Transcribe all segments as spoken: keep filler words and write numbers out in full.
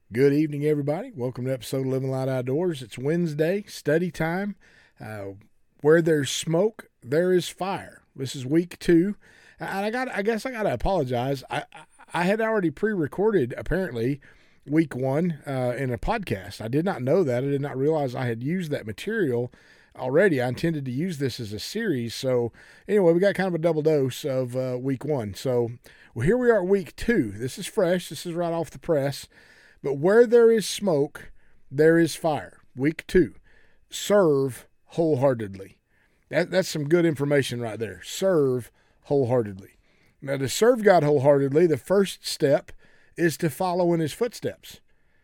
Good evening, everybody. Welcome to episode of Living Light Outdoors. It's Wednesday, study time. Uh, where there's smoke, there is fire. This is week two. And I got, I guess I got to apologize. I, I had already pre-recorded, apparently, week one uh, in a podcast. I did not know that. I did not realize I had used that material already. I intended to use this as a series. So anyway, we got kind of a double dose of uh, week one. So well, here we are at week two. This is fresh. This is right off the press. But where there is smoke, there is fire. Week two, serve wholeheartedly. That, that's some good information right there. Serve wholeheartedly. Now, to serve God wholeheartedly, the first step is to follow in his footsteps.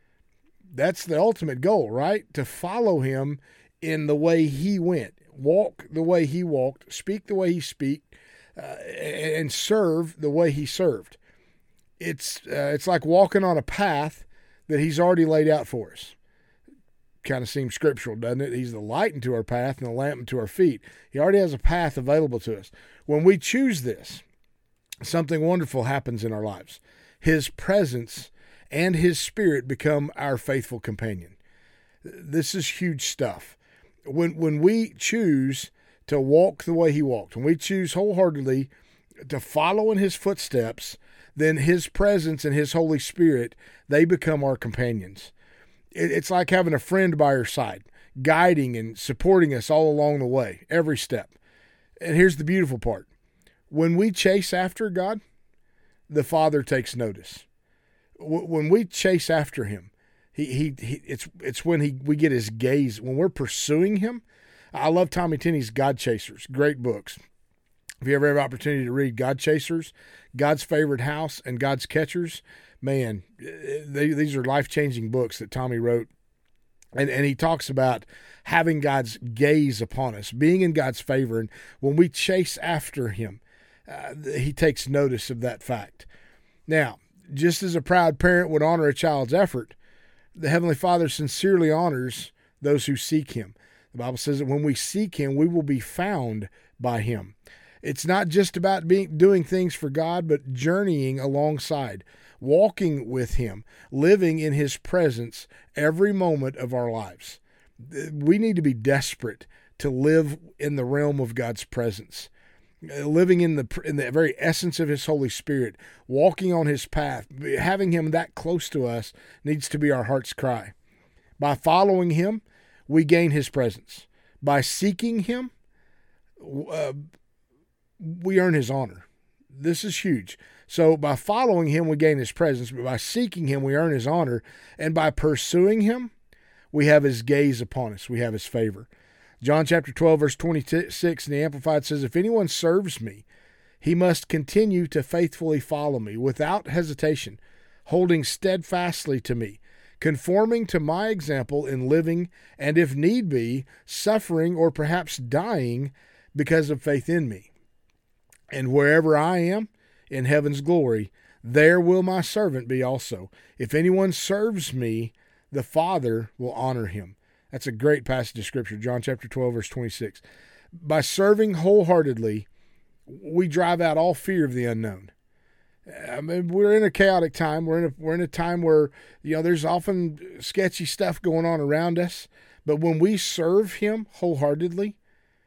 That's the ultimate goal, right? To follow him in the way he went. Walk the way he walked. Speak the way he spoke. Uh, and serve the way he served. It's, uh, it's like walking on a path that he's already laid out for us. Kind of seems scriptural, doesn't it? He's the light into our path and the lamp into our feet. He already has a path available to us. When we choose this, something wonderful happens in our lives. His presence and his spirit become our faithful companion. This is huge stuff. When, when we choose to walk the way he walked, when we choose wholeheartedly to follow in his footsteps, then his presence and his Holy Spirit, they become our companions. It's like having a friend by your side, guiding and supporting us all along the way, every step. And here's the beautiful part. When we chase after God, the Father takes notice. When we chase after him, he, he, he it's it's when he we get his gaze. When we're pursuing him, I love Tommy Tenney's God Chasers, great books. If you ever have an opportunity to read God Chasers, God's Favorite House, and God's Catchers, man, they, these are life-changing books that Tommy wrote. And, and he talks about having God's gaze upon us, being in God's favor. And when we chase after him, uh, he takes notice of that fact. Now, just as a proud parent would honor a child's effort, the Heavenly Father sincerely honors those who seek him. The Bible says that when we seek him, we will be found by him. It's not just about being doing things for God, but journeying alongside, walking with him, living in his presence every moment of our lives. We need to be desperate to live in the realm of God's presence, living in the in the very essence of his Holy Spirit, walking on his path. Having him that close to us needs to be our heart's cry. By following him, we gain his presence. By seeking him, uh, we earn his honor. This is huge. So by following him, we gain his presence. But by seeking him, we earn his honor. And by pursuing him, we have his gaze upon us. We have his favor. John chapter twelve, verse twenty-six in the Amplified says, if anyone serves me, he must continue to faithfully follow me without hesitation, holding steadfastly to me, conforming to my example in living, and if need be, suffering or perhaps dying because of faith in me. And wherever I am in heaven's glory, there will my servant be also. If anyone serves me, the Father will honor him. That's a great passage of Scripture, John chapter twelve, verse twenty-six. By serving wholeheartedly, we drive out all fear of the unknown. I mean, we're in a chaotic time. We're in a we're in a time where, you know, there's often sketchy stuff going on around us. But when we serve him wholeheartedly,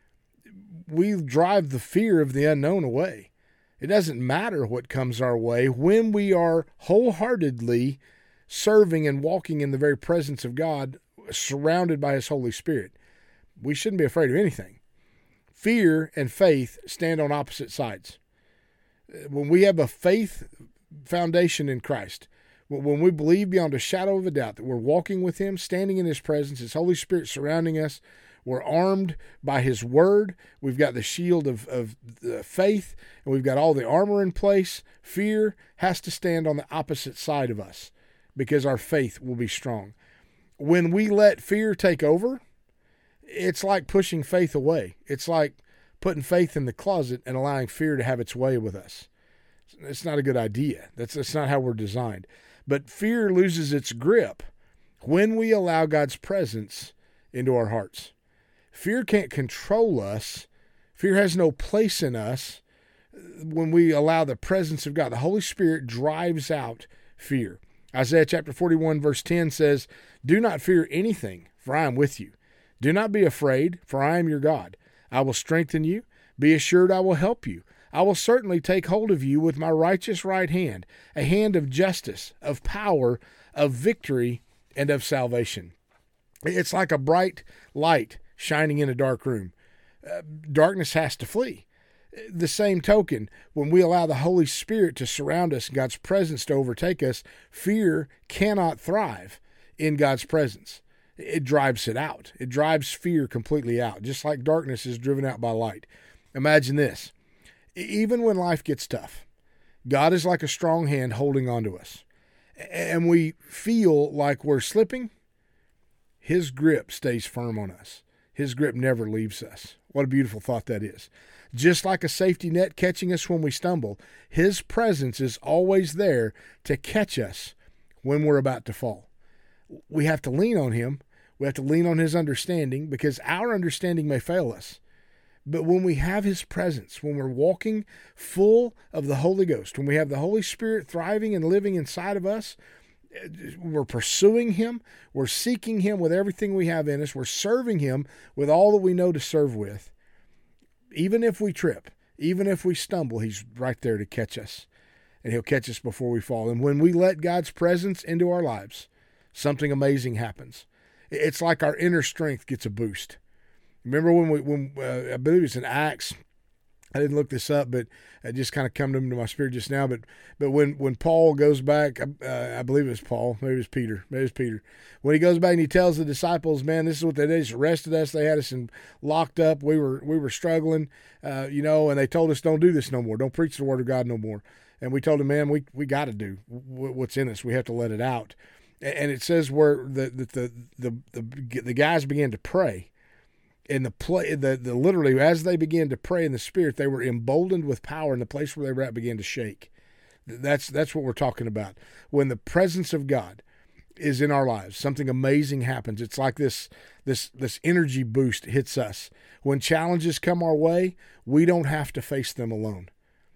we drive the fear of the unknown away. It doesn't matter what comes our way when we are wholeheartedly serving and walking in the very presence of God, surrounded by his Holy Spirit. We shouldn't be afraid of anything. Fear and faith stand on opposite sides. When we have a faith foundation in Christ, when we believe beyond a shadow of a doubt that we're walking with him, standing in his presence, his Holy Spirit surrounding us, we're armed by his word. We've got the shield of, of the faith, and we've got all the armor in place. Fear has to stand on the opposite side of us because our faith will be strong. When we let fear take over, it's like pushing faith away. It's like putting faith in the closet and allowing fear to have its way with us. It's not a good idea. That's, that's not how we're designed. But fear loses its grip when we allow God's presence into our hearts. Fear can't control us. Fear has no place in us when we allow the presence of God. The Holy Spirit drives out fear. Isaiah chapter forty-one verse ten says, "Do not fear anything, for I am with you. Do not be afraid, for I am your God. I will strengthen you. Be assured I will help you. I will certainly take hold of you with my righteous right hand, a hand of justice, of power, of victory, and of salvation." It's like a bright light shining in a dark room. Uh, darkness has to flee. The same token, when we allow the Holy Spirit to surround us, God's presence to overtake us, fear cannot thrive in God's presence. It drives it out. It drives fear completely out, just like darkness is driven out by light. Imagine this. Even when life gets tough, God is like a strong hand holding on to us, and we feel like we're slipping. His grip stays firm on us. His grip never leaves us. What a beautiful thought that is. Just like a safety net catching us when we stumble, His presence is always there to catch us when we're about to fall. We have to lean on Him. We have to lean on His understanding, because our understanding may fail us. But when we have His presence, when we're walking full of the Holy Ghost, when we have the Holy Spirit thriving and living inside of us, we're pursuing Him, we're seeking Him with everything we have in us, we're serving Him with all that we know to serve with. Even if we trip, even if we stumble, He's right there to catch us, and He'll catch us before we fall. And when we let God's presence into our lives, something amazing happens. It's like our inner strength gets a boost. Remember when we, when uh, I believe it's in Acts, I didn't look this up, but it just kind of come to my spirit just now. But but when, when Paul goes back, uh, I believe it was Paul, maybe it was Peter, maybe it was Peter. When he goes back and he tells the disciples, "Man, this is what they did. They just arrested us. They had us in, locked up. We were we were struggling, uh, you know, and they told us, don't do this no more. Don't preach the word of God no more." And we told him, "Man, we we got to do what's in us. We have to let it out." And it says where the the the the, the, the guys began to pray. In the play, the, the literally as they began to pray in the Spirit, they were emboldened with power, and the place where they were at began to shake. That's that's what we're talking about. When the presence of God is in our lives, something amazing happens. It's like this this this energy boost hits us. When challenges come our way, we don't have to face them alone.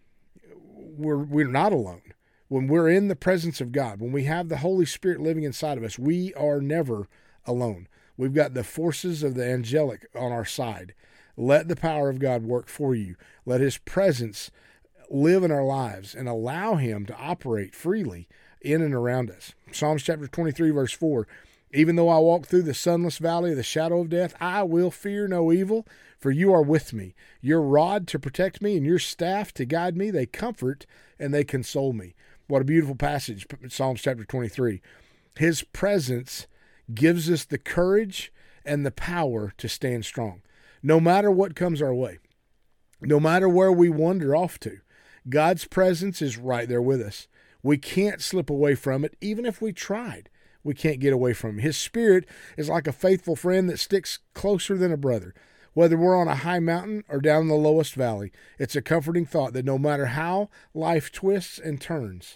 We're we're not alone. When we're in the presence of God, when we have the Holy Spirit living inside of us, we are never alone. We've got the forces of the angelic on our side. Let the power of God work for you. Let His presence live in our lives and allow Him to operate freely in and around us. Psalms chapter twenty-three, verse four, "Even though I walk through the sunless valley of the shadow of death, I will fear no evil, for you are with me. Your rod to protect me and your staff to guide me, they comfort and they console me." What a beautiful passage, Psalms chapter twenty-three. His presence gives us the courage and the power to stand strong. No matter what comes our way, no matter where we wander off to, God's presence is right there with us. We can't slip away from it, even if we tried. We can't get away from Him. His Spirit is like a faithful friend that sticks closer than a brother. Whether we're on a high mountain or down in the lowest valley, it's a comforting thought that no matter how life twists and turns,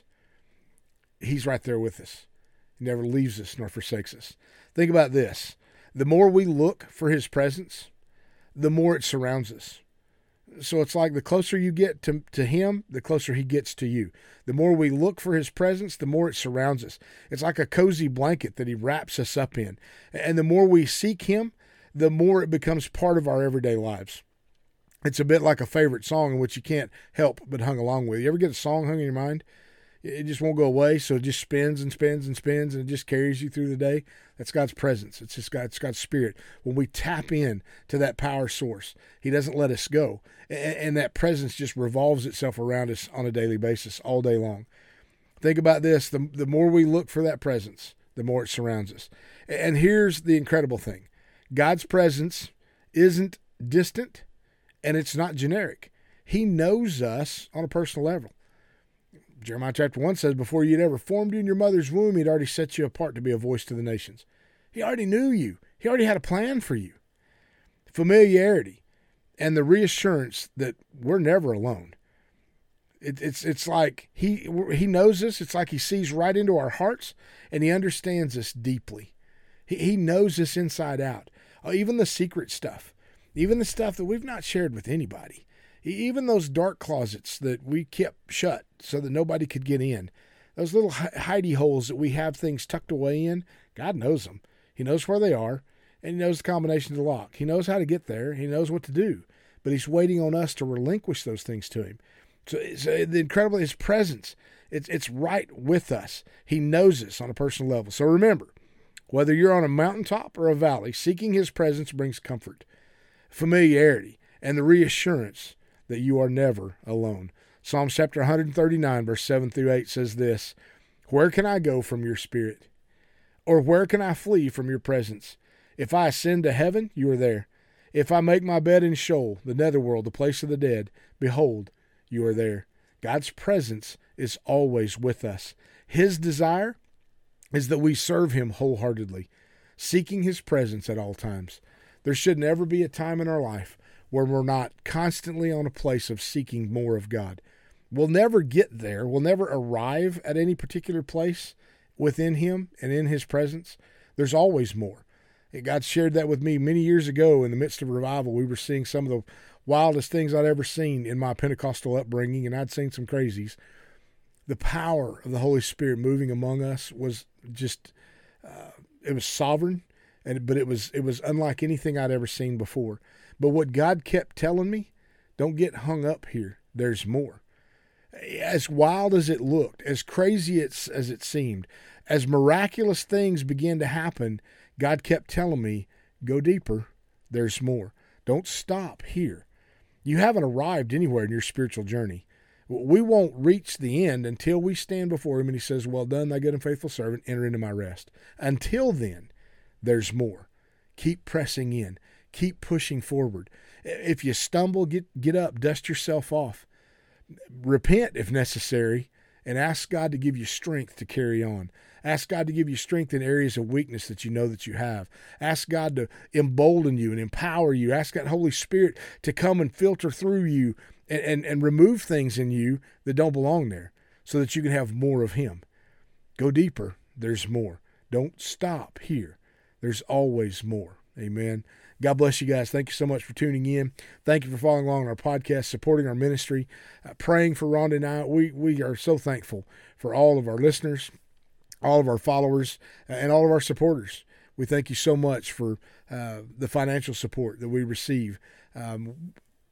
He's right there with us. He never leaves us nor forsakes us. Think about this. The more we look for His presence, the more it surrounds us. So it's like the closer you get to, to Him, the closer He gets to you. The more we look for His presence, the more it surrounds us. It's like a cozy blanket that He wraps us up in. And the more we seek Him, the more it becomes part of our everyday lives. It's a bit like a favorite song in which you can't help but hum along with. You ever get a song hung in your mind? It just won't go away, so it just spins and spins and spins, and it just carries you through the day. That's God's presence. It's just God, it's God's Spirit. When we tap in to that power source, He doesn't let us go. And, and that presence just revolves itself around us on a daily basis, all day long. Think about this. The, the more we look for that presence, the more it surrounds us. And here's the incredible thing. God's presence isn't distant, and it's not generic. He knows us on a personal level. Jeremiah chapter one says, before you'd ever formed you in your mother's womb, He'd already set you apart to be a voice to the nations. He already knew you. He already had a plan for you. Familiarity and the reassurance that we're never alone. It, it's it's like he he knows us. It's like He sees right into our hearts, and He understands us deeply. He, he knows us inside out. Oh, even the secret stuff, even the stuff that we've not shared with anybody. Even those dark closets that we kept shut so that nobody could get in, Those little hidey holes that we have things tucked away in, God knows them. He knows where they are, and he knows the combination of the lock. He knows how to get there. He knows what to do. But he's waiting on us to relinquish those things to him. So, so the incredible, his presence, it's, it's right with us. He knows us on a personal level. So remember, whether you're on a mountaintop or a valley, seeking his presence brings comfort, familiarity, and the reassurance that you are never alone. Psalms chapter one thirty-nine, verse seven through eight says this, "Where can I go from your spirit? Or where can I flee from your presence? If I ascend to heaven, you are there. If I make my bed in Sheol, the netherworld, the place of the dead, behold, you are there." God's presence is always with us. His desire is that we serve him wholeheartedly, seeking his presence at all times. There should never be a time in our life where we're not constantly on a place of seeking more of God. We'll never get there. We'll never arrive at any particular place within him and in his presence. There's always more. God shared that with me many years ago in the midst of revival. We were seeing some of the wildest things I'd ever seen in my Pentecostal upbringing, and I'd seen some crazies. The power of the Holy Spirit moving among us was just, uh, it was sovereign, and but it was it was unlike anything I'd ever seen before. But what God kept telling me, don't get hung up here. There's more. As wild as it looked, as crazy as, as it seemed, as miraculous things began to happen, God kept telling me, go deeper. There's more. Don't stop here. You haven't arrived anywhere in your spiritual journey. We won't reach the end until we stand before him and he says, well done, thy good and faithful servant, enter into my rest. Until then, there's more. Keep pressing in. Keep pushing forward. If you stumble, get, get up, dust yourself off. Repent if necessary, and ask God to give you strength to carry on. Ask God to give you strength in areas of weakness that you know that you have. Ask God to embolden you and empower you. Ask that Holy Spirit to come and filter through you and, and, and remove things in you that don't belong there so that you can have more of him. Go deeper. There's more. Don't stop here. There's always more. Amen. God bless you guys. Thank you so much for tuning in. Thank you for following along on our podcast, supporting our ministry, uh, praying for Rhonda and I. We, we are so thankful for all of our listeners, all of our followers, uh, and all of our supporters. We thank you so much for uh, the financial support that we receive. Um,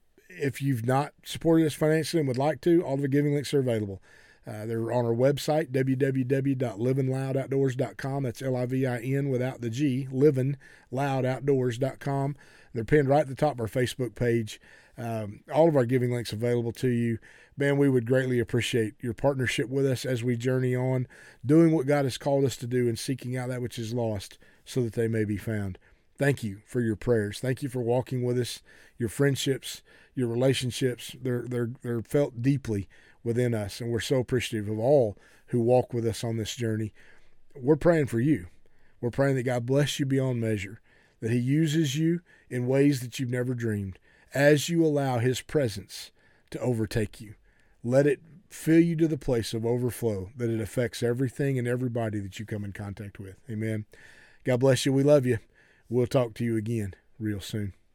if you've not supported us financially and would like to, all of the giving links are available. Uh, they're on our website, w w w dot livin loud outdoors dot com. That's L I V I N without the G, livin loud outdoors dot com. They're pinned right at the top of our Facebook page. Um, all of our giving links available to you. Man, we would greatly appreciate your partnership with us as we journey on, doing what God has called us to do and seeking out that which is lost so that they may be found. Thank you for your prayers. Thank you for walking with us, your friendships, your relationships. They're, they're, they're felt deeply within us, and we're so appreciative of all who walk with us on this journey. We're praying for you. We're praying that God bless you beyond measure, that he uses you in ways that you've never dreamed as you allow his presence to overtake you. Let it fill you to the place of overflow, that it affects everything and everybody that you come in contact with. Amen. God bless you. We love you. We'll talk to you again real soon.